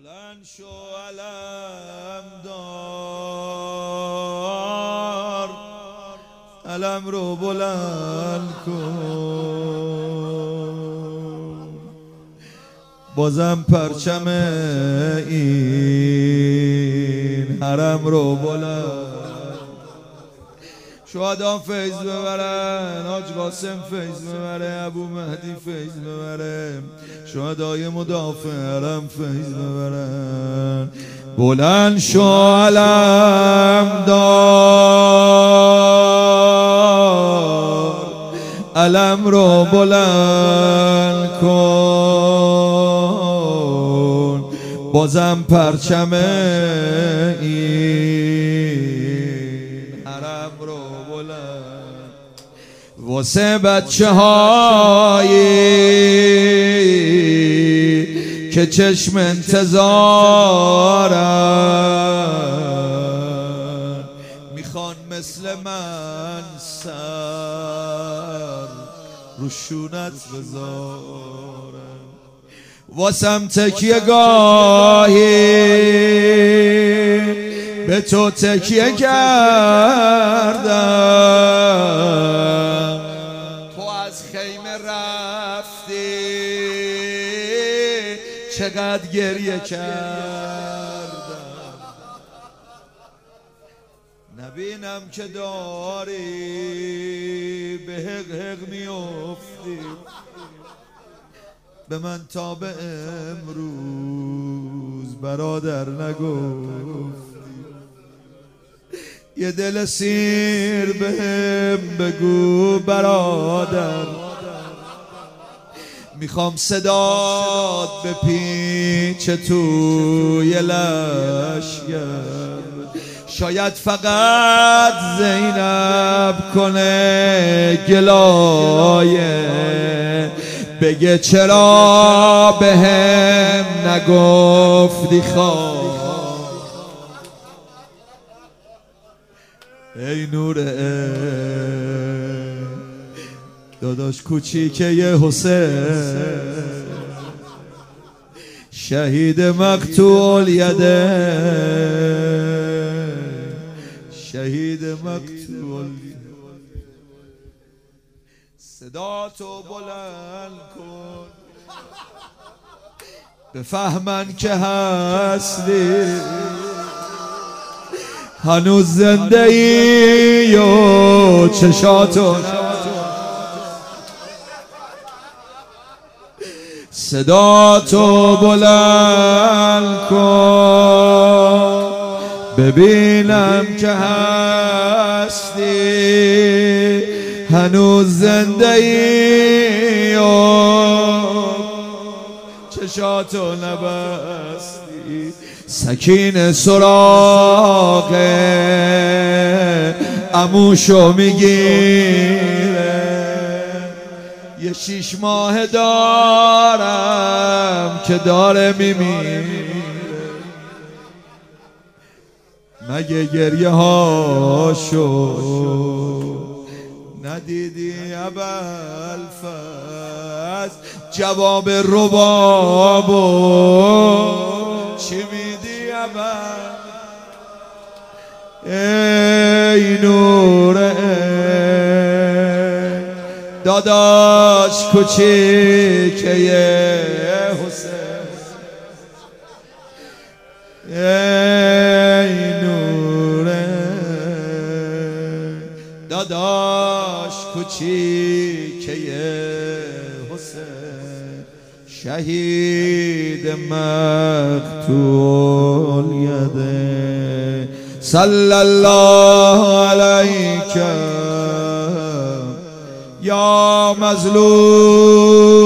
بلند شو علم دار، علم رو بلند کن، بازم پرچم این حرم رو بلند. شهدا فیض ببرن، حاج قاسم فیض ببره، ابو مهدی فیض ببره، شهدای مدافع حرم فیض ببرن. بلند شو علم دار، علم رو بلند کن، بازم پرچم این حرم رو بلند. واسه بچه هایی که چشم انتظارن، میخوان مثل من سر رو شونت بذارن، واسم تکیه گاهی به تو تکیه کردم، تو از خیمه رفتی چقدر گریه کردم، نبینم که داری به حق حق میافتی، به من تا به امروز برادر نگفتی، یه دل سیر بهم بگو برادر، میخوام صدات بپیچه توی لشگر، شاید فقط زینب کنه گلایه، بگه چرا بهم نگفتی خواه. ای نور داداش کوچیکه حسین، شهید مقتول یده، شهید مقتول. صدا تو بلند کن بفهمن که هستی، هنوز زنده ای و چشاتو. صدا تو بلند کن ببینم که هستی، هنوز زنده ای و چشاتو نبستی. سکین سراغ عموشو میگیره، یه 6 ماه دارم که داره میمیره، مگه گریه هاشو ندیدی ابوالفضل؟ جواب ربابو چی میدی ابوالفضل؟ ای نور داداش کوچیکه حسین، ای نور داداش کوچیکه حسین، شهید مقتول یده. صلی الله علیک یا مظلوم